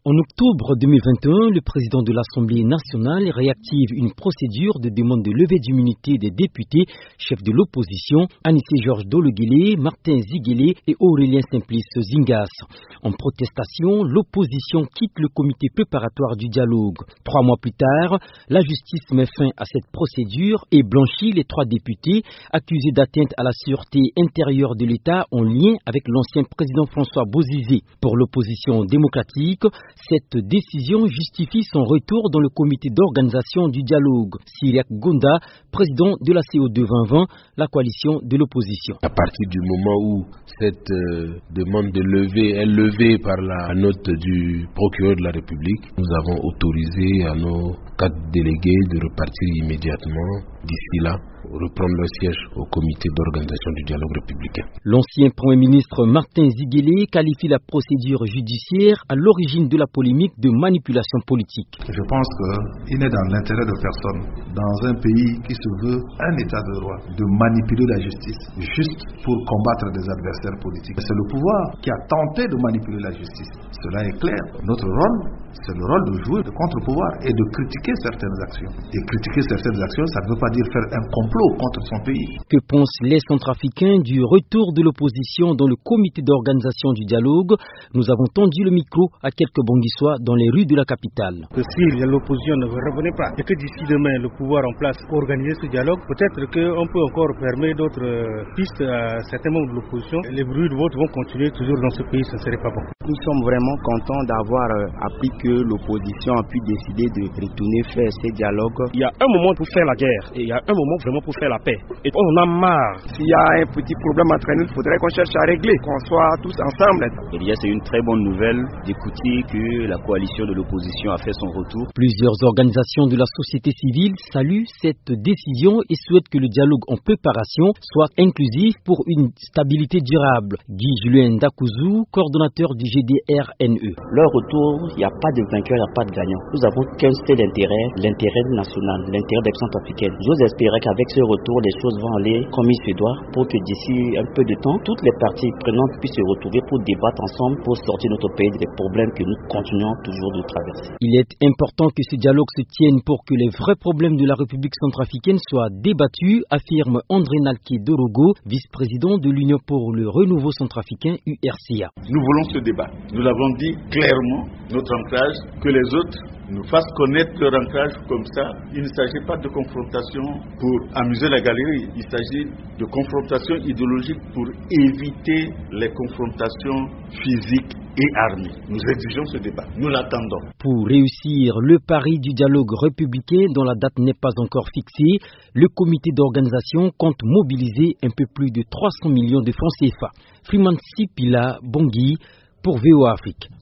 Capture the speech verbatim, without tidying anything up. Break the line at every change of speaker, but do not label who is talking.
En octobre deux mille vingt et un, le président de l'Assemblée nationale réactive une procédure de demande de levée d'immunité des députés, chefs de l'opposition, Anissé-Georges Dologuélé, Martin Ziguélé et Aurélien Simplice Zingas. En protestation, l'opposition quitte le comité préparatoire du dialogue. Trois mois plus tard, la justice met fin à cette procédure et blanchit les trois députés accusés d'atteinte à la sûreté intérieure de l'État en lien avec l'ancien président François Bozizé. Pour l'opposition démocratique, cette décision justifie son retour dans le comité d'organisation du dialogue. Cyriaque Gonda, président de la C O deux vingt vingt, la coalition de l'opposition.
À partir du moment où cette euh, demande de levée est levée par la note du procureur de la République, nous avons autorisé à nos quatre délégués de repartir immédiatement d'ici là, reprendre leur siège au comité d'organisation du dialogue républicain.
L'ancien Premier ministre Martin Ziguélé qualifie la procédure judiciaire à l'origine de la polémique de manipulation politique.
Je pense qu'il n'est dans l'intérêt de personne, dans un pays qui se veut un état de droit, de manipuler la justice juste pour combattre des adversaires politiques. C'est le pouvoir qui a tenté de manipuler la justice. Cela est clair. Notre rôle, c'est le rôle de jouer le contre-pouvoir et de critiquer certaines actions. Et critiquer certaines actions, ça ne veut pas dire faire un complot contre son pays.
Que pensent les Centrafricains du retour de l'opposition dans le comité d'organisation du dialogue? Nous avons tendu le micro à quelques Bonguissois dans les rues de la capitale.
Que si l'opposition ne revenait pas et que d'ici demain le pouvoir en place pour organiser ce dialogue, peut-être qu'on peut encore permettre d'autres pistes à certains membres de l'opposition. Les bruits de vote vont continuer toujours dans ce pays, ce ne serait pas bon.
Nous sommes vraiment contents d'avoir appris que l'opposition a pu décider de retourner faire ces dialogues.
Il y a un moment pour faire la guerre et il y a un moment vraiment pour faire la paix. Et on a marre.
S'il y a un petit problème entre nous, il faudrait qu'on cherche à régler, qu'on soit tous ensemble.
Et c'est une très bonne nouvelle d'écouter que la coalition de l'opposition a fait son retour.
Plusieurs organisations de la société civile saluent cette décision et souhaitent que le dialogue en préparation soit inclusif pour une stabilité durable. Guy Julien Dakouzou, coordonnateur du G D R N E.
Leur retour, il n'y a pas de vainqueur, il n'y a pas de gagnant. Nous avons qu'un seul intérêt, l'intérêt national, l'intérêt des centrafricains. J'ose espérer qu'avec ce retour, les choses vont aller comme il se doit pour que d'ici un peu de temps, toutes les parties prenantes puissent se retrouver pour débattre ensemble, pour sortir notre pays des problèmes que nous continuons toujours de traverser.
Il est important que ce dialogue se tienne pour que les vrais problèmes de la République centrafricaine soient débattus, affirme André Nalké Dorogo, vice-président de l'Union pour le renouveau centrafricain U R C A.
Nous voulons ce débat. Nous avons dit clairement notre ancrage, que les autres nous fassent connaître leur ancrage comme ça. Il ne s'agit pas de confrontation pour amuser la galerie, il s'agit de confrontation idéologique pour éviter les confrontations physiques et armées. Nous exigeons ce débat, nous l'attendons.
Pour réussir le pari du dialogue républicain dont la date n'est pas encore fixée, le comité d'organisation compte mobiliser un peu plus de trois cents millions de francs C F A. Freeman Sipila Bongui pour V O A Afrique.